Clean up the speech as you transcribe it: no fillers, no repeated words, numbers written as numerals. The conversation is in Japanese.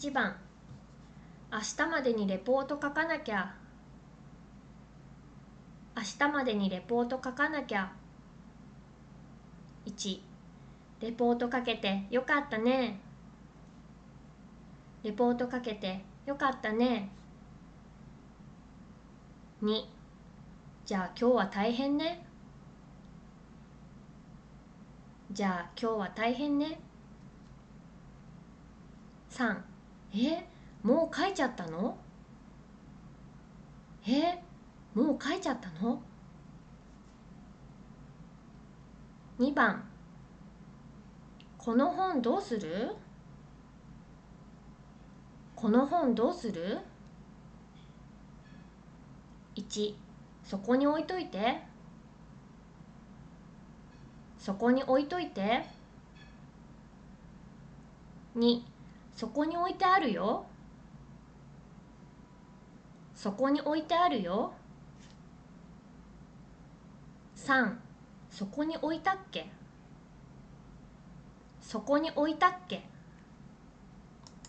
1番、明日までにレポート書かなきゃ。明日までにレポート書かなきゃ。1、レポートかけてよかったね。レポートかけてよかったね。2、じゃあ今日は大変ね。じゃあ今日は大変ね。3、もう書いちゃったの？もう書いちゃったの？ 2 番、この本どうする？この本どうする？ 1、そこに置いといて。そこに置いといて。2、そこに置いてあるよ。そこに置いてあるよ。3、そこに置いたっけ？そこに置いたっけ？